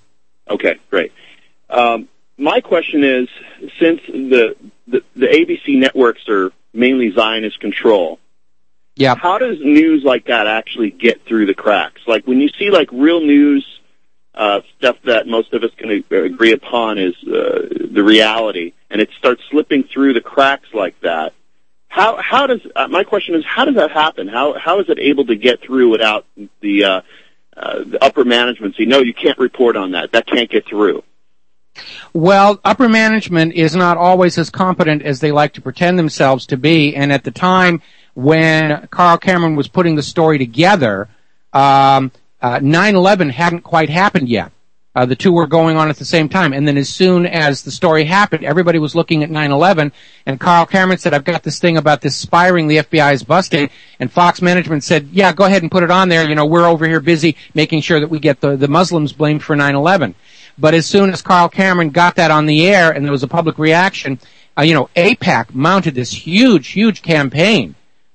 Okay, great. My question is, since the ABC networks are mainly Zionist control, how does news like that actually get through the cracks? Like when you see like real news stuff that most of us can agree upon is the reality, and it starts slipping through the cracks like that. How does my question is, how does that happen? How is it able to get through without the upper management say, no, you can't report on that. That can't get through? Well, upper management is not always as competent as they like to pretend themselves to be. And at the time when Carl Cameron was putting the story together, 9/11 hadn't quite happened yet. The two were going on at the same time. And then as soon as the story happened, everybody was looking at 9/11. And Carl Cameron said, I've got this thing about this spy ring the FBI is busting. And Fox management said, yeah, go ahead and put it on there. You know, we're over here busy making sure that we get the Muslims blamed for 9/11. But as soon as Carl Cameron got that on the air and there was a public reaction, AIPAC mounted this huge campaign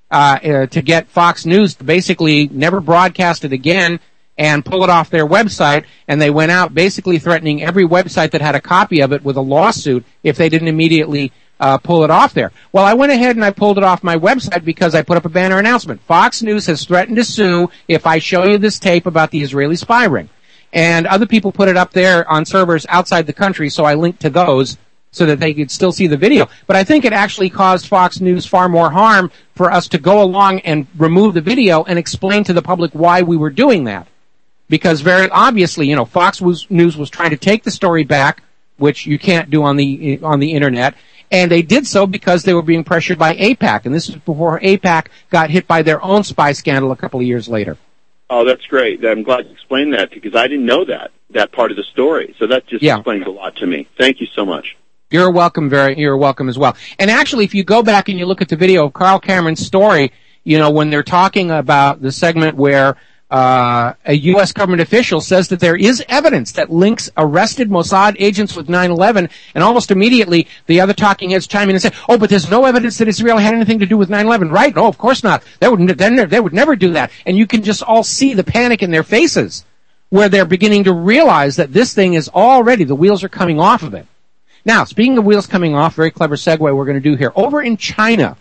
to get Fox News to basically never broadcast it again and pull it off their website. And they went out basically threatening every website that had a copy of it with a lawsuit if they didn't immediately pull it off there. Well, I went ahead and I pulled it off my website because I put up a banner announcement. Fox News has threatened to sue if I show you this tape about the Israeli spy ring. And other people put it up there on servers outside the country, so I linked to those so that they could still see the video. But I think it actually caused Fox News far more harm for us to go along and remove the video and explain to the public why we were doing that. Because very obviously, Fox News was trying to take the story back, which you can't do on the internet, and they did so because they were being pressured by AIPAC, and this was before AIPAC got hit by their own spy scandal a couple of years later. Oh, that's great. I'm glad you explained that because I didn't know that part of the story. So that just explains a lot to me. Thank you so much. You're welcome, you're welcome as well. And actually, if you go back and you look at the video of Carl Cameron's story, when they're talking about the segment where a U.S. government official says that there is evidence that links arrested Mossad agents with 9/11, and almost immediately the other talking heads chime in and say, oh, but there's no evidence that Israel had anything to do with 9/11, right? No, of course not. They would never do that. And you can just all see the panic in their faces where they're beginning to realize that this thing is already, the wheels are coming off of it. Now, speaking of wheels coming off, very clever segue we're going to do here. Over in China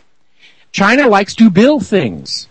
likes to build things.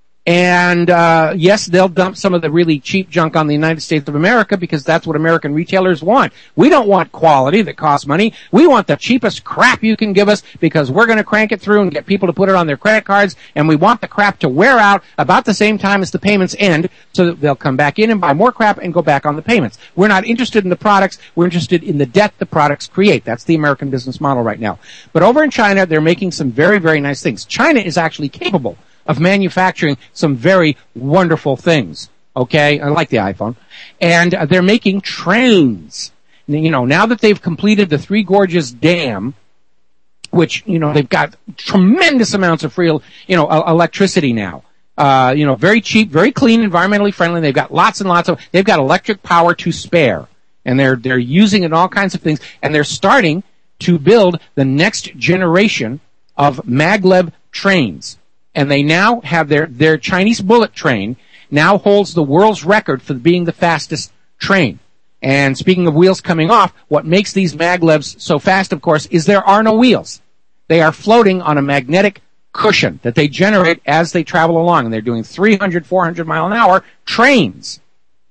And, yes, they'll dump some of the really cheap junk on the United States of America because that's what American retailers want. We don't want quality that costs money. We want the cheapest crap you can give us because we're going to crank it through and get people to put it on their credit cards, and we want the crap to wear out about the same time as the payments end so that they'll come back in and buy more crap and go back on the payments. We're not interested in the products. We're interested in the debt the products create. That's the American business model right now. But over in China, they're making some very, very nice things. China is actually capable of manufacturing some very wonderful things. Okay? I like the iPhone. And they're making trains. Now that they've completed the Three Gorges Dam, which, they've got tremendous amounts of free, electricity now. Very cheap, very clean, environmentally friendly. They've got lots and lots of, they've got electric power to spare. And they're using it in all kinds of things. And they're starting to build the next generation of maglev trains. And they now have their Chinese bullet train now holds the world's record for being the fastest train. And speaking of wheels coming off, what makes these maglevs so fast, of course, is there are no wheels. They are floating on a magnetic cushion that they generate as they travel along. And they're doing 300, 400 mile an hour trains.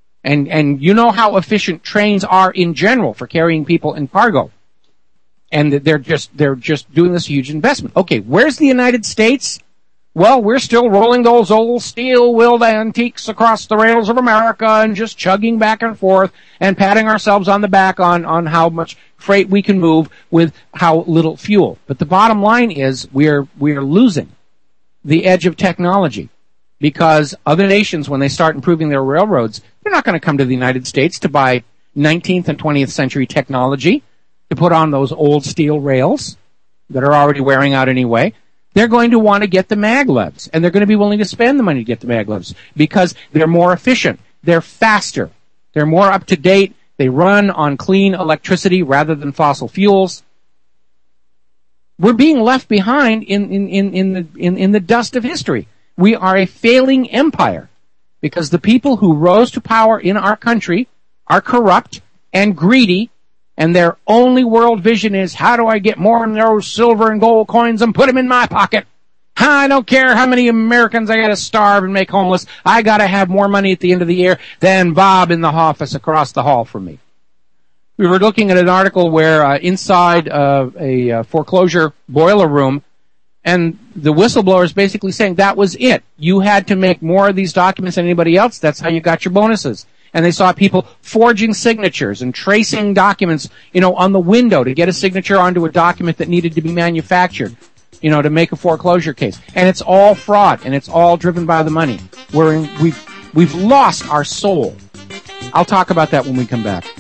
And you know how efficient trains are in general for carrying people and cargo. And they're just doing this huge investment. Okay, where's the United States? Well, we're still rolling those old steel-willed antiques across the rails of America and just chugging back and forth and patting ourselves on the back on how much freight we can move with how little fuel. But the bottom line is we're losing the edge of technology because other nations, when they start improving their railroads, they're not going to come to the United States to buy 19th and 20th century technology to put on those old steel rails that are already wearing out anyway. They're going to want to get the maglevs, and they're going to be willing to spend the money to get the maglevs because they're more efficient, they're faster, they're more up to date, they run on clean electricity rather than fossil fuels. We're being left behind in the dust of history. We are a failing empire because the people who rose to power in our country are corrupt and greedy, and their only world vision is, how do I get more of those silver and gold coins and put them in my pocket? I don't care how many Americans I gotta starve and make homeless. I gotta have more money at the end of the year than Bob in the office across the hall from me. We were looking at an article where inside a foreclosure boiler room, and the whistleblower is basically saying that was it. You had to make more of these documents than anybody else. That's how you got your bonuses. And they saw people forging signatures and tracing documents, on the window to get a signature onto a document that needed to be manufactured, to make a foreclosure case. And it's all fraud, and it's all driven by the money. We've lost our soul. I'll talk about that when we come back.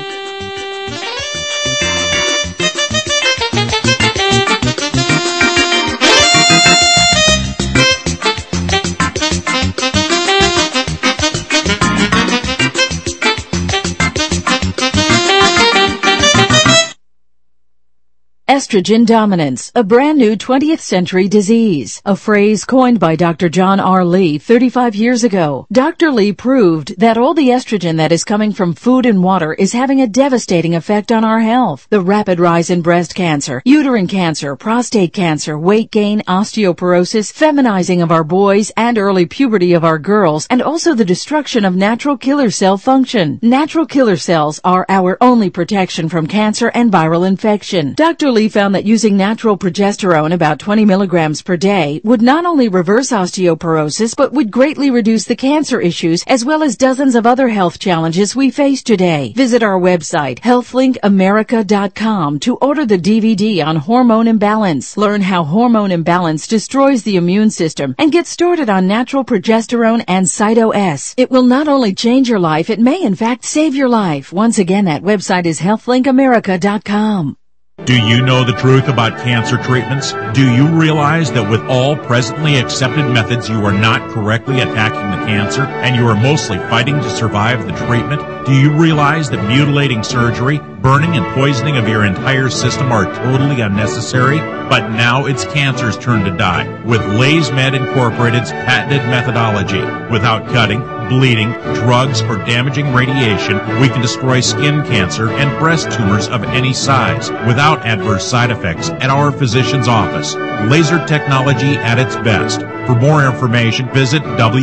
Estrogen dominance, a brand new 20th century disease, a phrase coined by Dr. John R. Lee 35 years ago. Dr. Lee proved that all the estrogen that is coming from food and water is having a devastating effect on our health. The rapid rise in breast cancer, uterine cancer, prostate cancer, weight gain, osteoporosis, feminizing of our boys, and early puberty of our girls, and also the destruction of natural killer cell function. Natural killer cells are our only protection from cancer and viral infection. Dr. Lee found that using natural progesterone, about 20 milligrams per day, would not only reverse osteoporosis, but would greatly reduce the cancer issues as well as dozens of other health challenges we face today. Visit our website, healthlinkamerica.com, to order the DVD on hormone imbalance. Learn how hormone imbalance destroys the immune system and get started on natural progesterone and Cyto-S. It will not only change your life, it may in fact save your life. Once again, that website is healthlinkamerica.com. Do you know the truth about cancer treatments? Do you realize that with all presently accepted methods, you are not correctly attacking the cancer and you are mostly fighting to survive the treatment? Do you realize that mutilating surgery, burning and poisoning of your entire system are totally unnecessary? But now it's cancer's turn to die with LaysMed Incorporated's patented methodology. Without cutting, bleeding, drugs, or damaging radiation, we can destroy skin cancer and breast tumors of any size without adverse side effects at our physician's office. Laser technology at its best. For more information, visit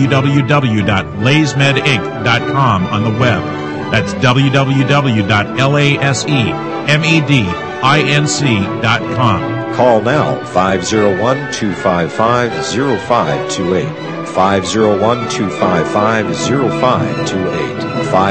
www.laysmedinc.com on the web. That's www.laysmedinc.com. Call now, 501-255-0528. 501-255-0528.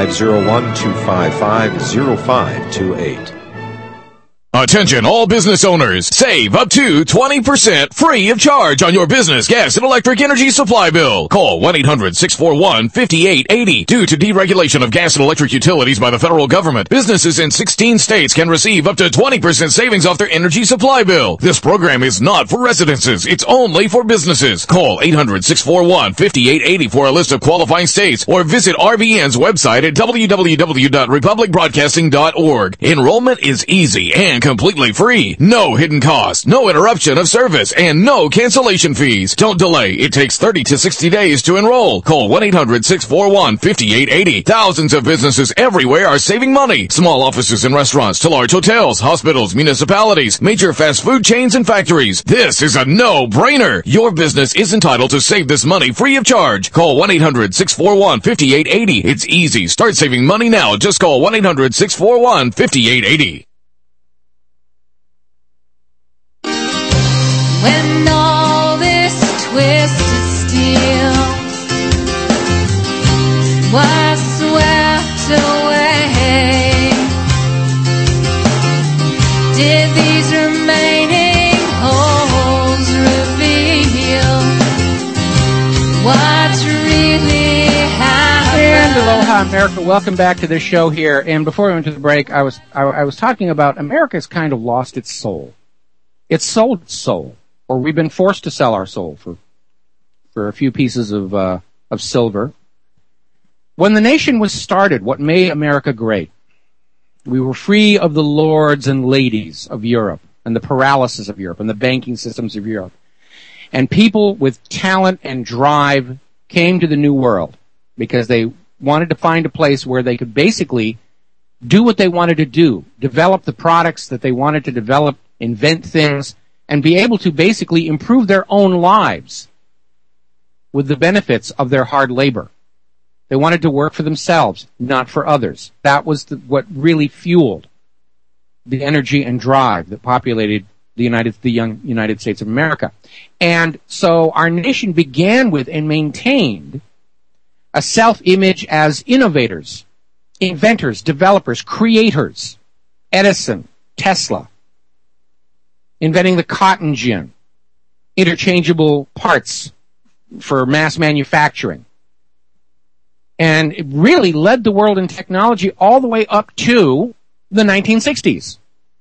501-255-0528. Attention all business owners, save up to 20% free of charge on your business gas and electric energy supply bill. Call 1-800-641-5880. Due to deregulation of gas and electric utilities by the federal government, businesses in 16 states can receive up to 20% savings off their energy supply bill. This program is not for residences, it's only for businesses. Call 800-641-5880 for a list of qualifying states or visit RBN's website at www.republicbroadcasting.org. Enrollment is easy and completely free. No hidden cost, no interruption of service, and no cancellation fees. Don't delay. It takes 30 to 60 days to enroll. Call 1-800-641-5880. Thousands of businesses everywhere are saving money. Small offices and restaurants to large hotels, hospitals, municipalities, major fast food chains, and factories. This is a no-brainer. Your business is entitled to save this money free of charge. Call 1-800-641-5880. It's easy. Start saving money now. Just call 1-800-641-5880. When all this twisted steel was swept away, did these remaining holes reveal what's really happened? And aloha, America. Welcome back to this show here. And before we went to the break, I was talking about America's kind of lost its soul. It's sold its soul. Or we've been forced to sell our soul for a few pieces of silver. When the nation was started, what made America great? We were free of the lords and ladies of Europe and the paralysis of Europe and the banking systems of Europe. And people with talent and drive came to the New World because they wanted to find a place where they could basically do what they wanted to do, develop the products that they wanted to develop, invent things, and be able to basically improve their own lives with the benefits of their hard labor. They wanted to work for themselves, not for others. That was what really fueled the energy and drive that populated the young United States of America. And so our nation began with and maintained a self-image as innovators, inventors, developers, creators. Edison, Tesla, inventing the cotton gin, interchangeable parts for mass manufacturing. And it really led the world in technology all the way up to the 1960s,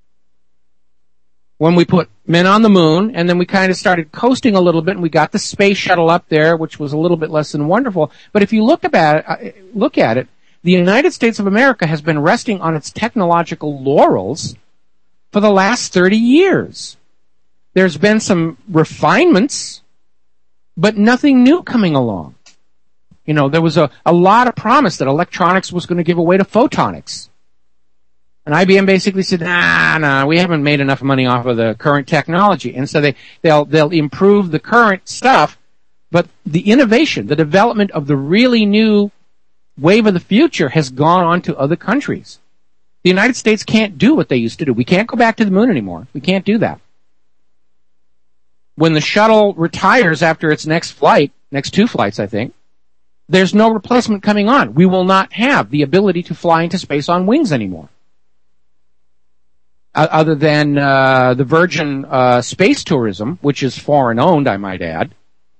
when we put men on the moon, and then we kind of started coasting a little bit, and we got the space shuttle up there, which was a little bit less than wonderful. But if you look at it, the United States of America has been resting on its technological laurels for the last 30 years. There's been some refinements, but nothing new coming along. You know, there was a lot of promise that electronics was going to give away to photonics. And IBM basically said, nah, we haven't made enough money off of the current technology. And so they'll improve the current stuff, but the innovation, the development of the really new wave of the future has gone on to other countries. The United States can't do what they used to do. We can't go back to the moon anymore. We can't do that. When the shuttle retires after its next flight, next 2 flights, I think, there's no replacement coming on. We will not have the ability to fly into space on wings anymore. Other than the Virgin Space Tourism, which is foreign-owned, I might add.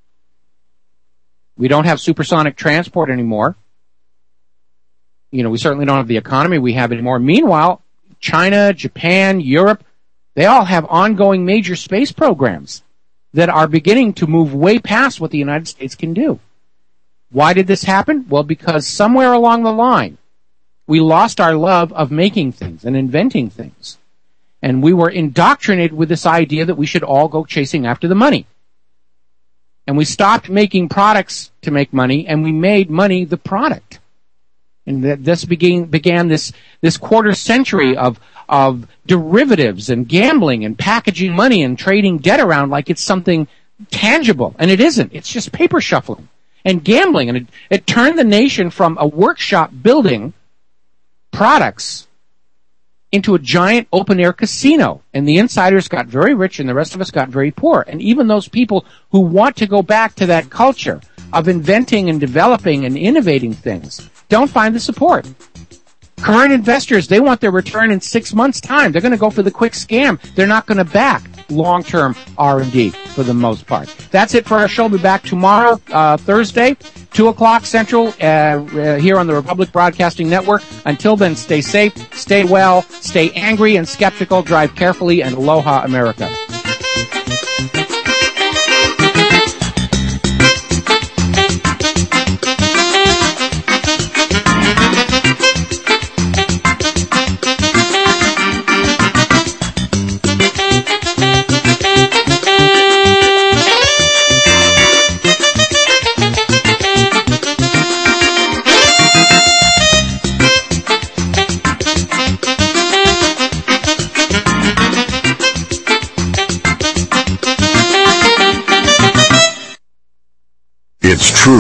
We don't have supersonic transport anymore. You know, we certainly don't have the economy we have anymore. Meanwhile, China, Japan, Europe, they all have ongoing major space programs that are beginning to move way past what the United States can do. Why did this happen? Well, because somewhere along the line, we lost our love of making things and inventing things. And we were indoctrinated with this idea that we should all go chasing after the money. And we stopped making products to make money, and we made money the product. And this began this quarter century of derivatives and gambling and packaging money and trading debt around like it's something tangible. And it isn't. It's just paper shuffling and gambling. And it turned the nation from a workshop building products into a giant open-air casino. And the insiders got very rich and the rest of us got very poor. And even those people who want to go back to that culture of inventing and developing and innovating things don't find the support. Current investors, they want their return in 6 months' time. They're going to go for the quick scam. They're not going to back long-term R&D for the most part. That's it for our show. We'll be back tomorrow, Thursday, 2 o'clock Central, here on the Republic Broadcasting Network. Until then, stay safe, stay well, stay angry and skeptical, drive carefully, and aloha, America.